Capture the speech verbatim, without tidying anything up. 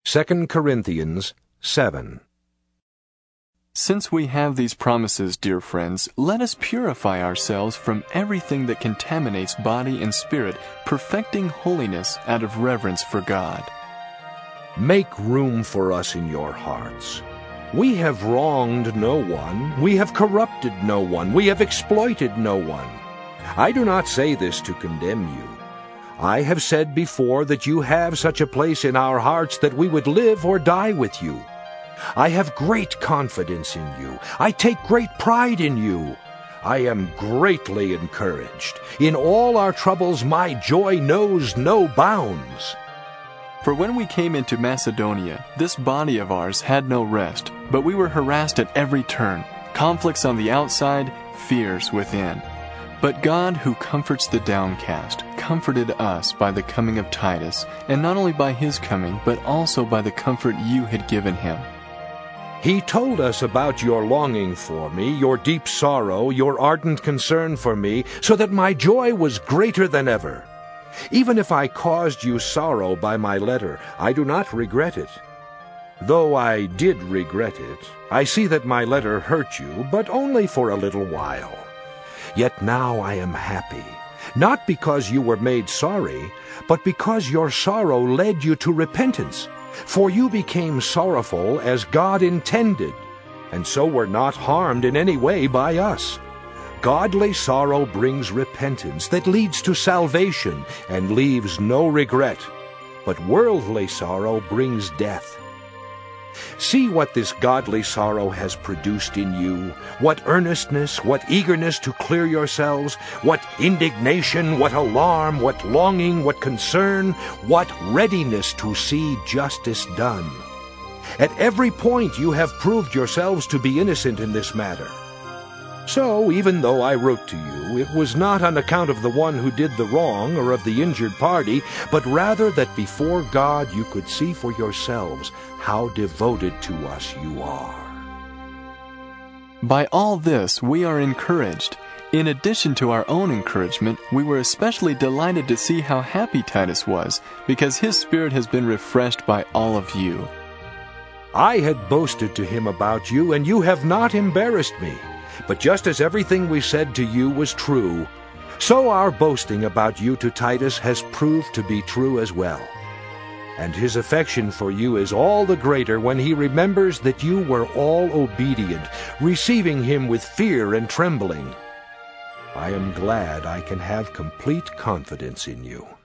Second Corinthians seven. Since we have these promises, dear friends, let us purify ourselves from everything that contaminates body and spirit, perfecting holiness out of reverence for God. Make room for us in your hearts. We have wronged no one, we have corrupted no one, we have exploited no one. I do not say this to condemn you. I have said before that you have such a place in our hearts that we would live or die with you. I have great confidence in you. I take great pride in you. I am greatly encouraged. In all our troubles, my joy knows no bounds. For when we came into Macedonia, this body of ours had no rest, but we were harassed at every turn, conflicts on the outside, fears within. But God, who comforts the downcast, comforted us by the coming of Titus, and not only by his coming, but also by the comfort you had given him. He told us about your longing for me, your deep sorrow, your ardent concern for me, so that my joy was greater than ever. Even if I caused you sorrow by my letter, I do not regret it. Though I did regret it, I see that my letter hurt you, but only for a little while. Yet now I am happy, not because you were made sorry, but because your sorrow led you to repentance. For you became sorrowful as God intended, and so were not harmed in any way by us. Godly sorrow brings repentance that leads to salvation and leaves no regret, but worldly sorrow brings death. See what this godly sorrow has produced in you, what earnestness, what eagerness to clear yourselves, what indignation, what alarm, what longing, what concern, what readiness to see justice done. At every point you have proved yourselves to be innocent in this matter. So, even though I wrote to you, it was not on account of the one who did the wrong or of the injured party, but rather that before God you could see for yourselves how devoted to us you are. By all this we are encouraged. In addition to our own encouragement, we were especially delighted to see how happy Titus was, because his spirit has been refreshed by all of you. I had boasted to him about you, and you have not embarrassed me. But just as everything we said to you was true, so our boasting about you to Titus has proved to be true as well. And his affection for you is all the greater when he remembers that you were all obedient, receiving him with fear and trembling. I am glad I can have complete confidence in you.